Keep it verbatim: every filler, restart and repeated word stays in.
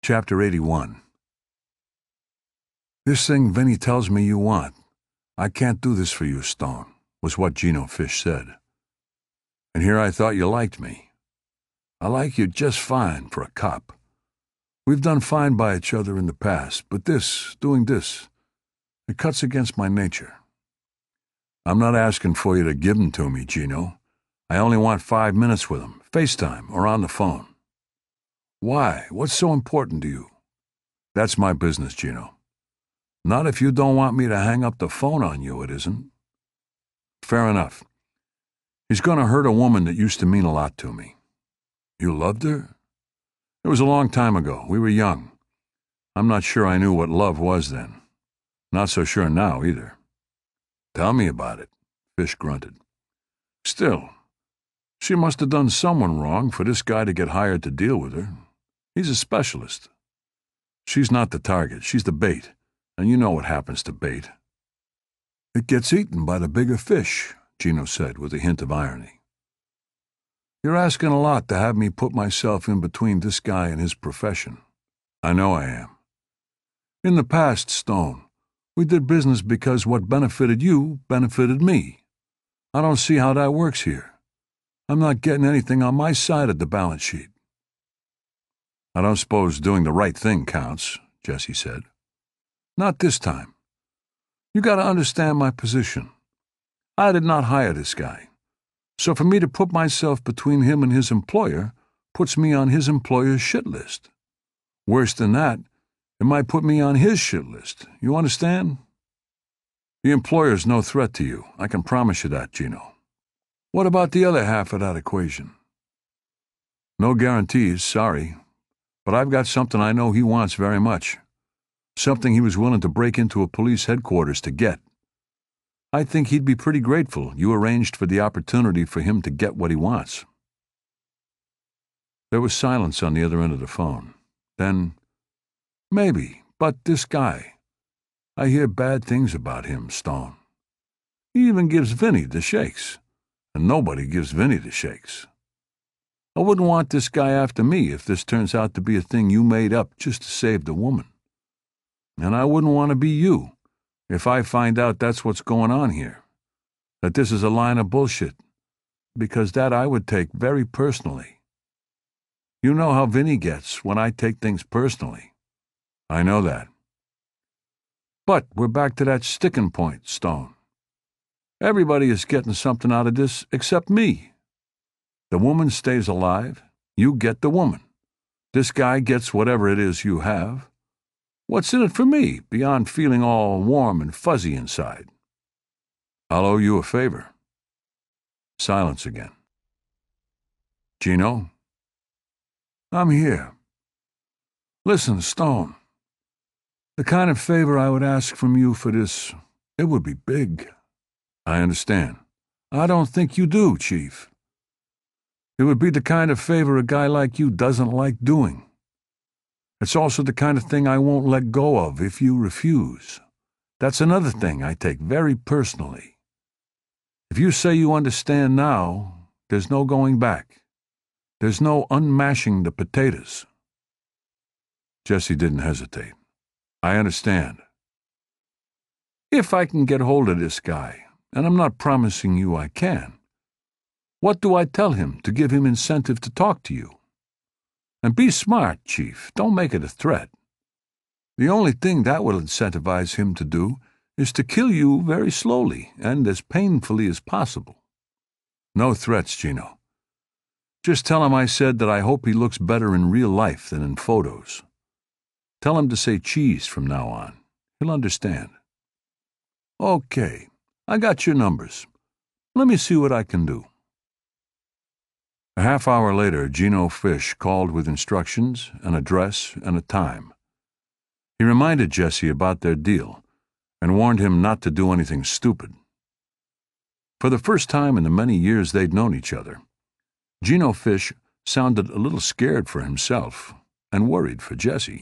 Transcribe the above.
Chapter eighty-one. "This thing Vinny tells me you want, I can't do this for you, Stone," was what Gino Fish said. "And here I thought you liked me. I like you just fine for a cop. We've done fine by each other in the past, but this, doing this, it cuts against my nature. I'm not asking for you to give him to me, Gino. I only want five minutes with him, FaceTime or on the phone." "Why? What's so important to you?" "That's my business, Gino. Not if you don't want me to hang up the phone on you, it isn't." "Fair enough. He's going to hurt a woman that used to mean a lot to me." "You loved her?" "It was a long time ago. We were young. I'm not sure I knew what love was then. Not so sure now, either." "Tell me about it," Fish grunted. "Still, she must have done someone wrong for this guy to get hired to deal with her. He's a specialist. She's not the target. She's the bait, and you know what happens to bait." "It gets eaten by the bigger fish," Gino said with a hint of irony. "You're asking a lot to have me put myself in between this guy and his profession." "I know I am. In the past, Stone, we did business because what benefited you benefited me. I don't see how that works here. I'm not getting anything on my side of the balance sheet." "I don't suppose doing the right thing counts," Jesse said. "Not this time. You got to understand my position. I did not hire this guy. So for me to put myself between him and his employer puts me on his employer's shit list. Worse than that, it might put me on his shit list. You understand? The employer's no threat to you. I can promise you that, Gino. What about the other half of that equation?" "No guarantees, sorry. But I've got something I know he wants very much. Something he was willing to break into a police headquarters to get. I think he'd be pretty grateful you arranged for the opportunity for him to get what he wants." There was silence on the other end of the phone. Then, "Maybe, but this guy, I hear bad things about him, Stone. He even gives Vinny the shakes, and nobody gives Vinny the shakes. I wouldn't want this guy after me if this turns out to be a thing you made up just to save the woman. And I wouldn't want to be you if I find out that's what's going on here, that this is a line of bullshit, because that I would take very personally. You know how Vinny gets when I take things personally." "I know that." "But we're back to that sticking point, Stone. Everybody is getting something out of this except me. The woman stays alive, you get the woman. This guy gets whatever it is you have. What's in it for me, beyond feeling all warm and fuzzy inside?" "I'll owe you a favor." Silence again. "Gino?" "I'm here. Listen, Stone, the kind of favor I would ask from you for this, it would be big." "I understand." "I don't think you do, Chief. It would be the kind of favor a guy like you doesn't like doing. It's also the kind of thing I won't let go of if you refuse. That's another thing I take very personally. If you say you understand now, there's no going back. There's no unmashing the potatoes." Jesse didn't hesitate. "I understand." "If I can get hold of this guy, and I'm not promising you I can, what do I tell him to give him incentive to talk to you? And be smart, Chief. Don't make it a threat. The only thing that will incentivize him to do is to kill you very slowly and as painfully as possible." "No threats, Gino. Just tell him I said that I hope he looks better in real life than in photos. Tell him to say cheese from now on. He'll understand." "Okay. I got your numbers. Let me see what I can do." A half hour later, Gino Fish called with instructions, an address, and a time. He reminded Jesse about their deal and warned him not to do anything stupid. For the first time in the many years they'd known each other, Gino Fish sounded a little scared for himself and worried for Jesse.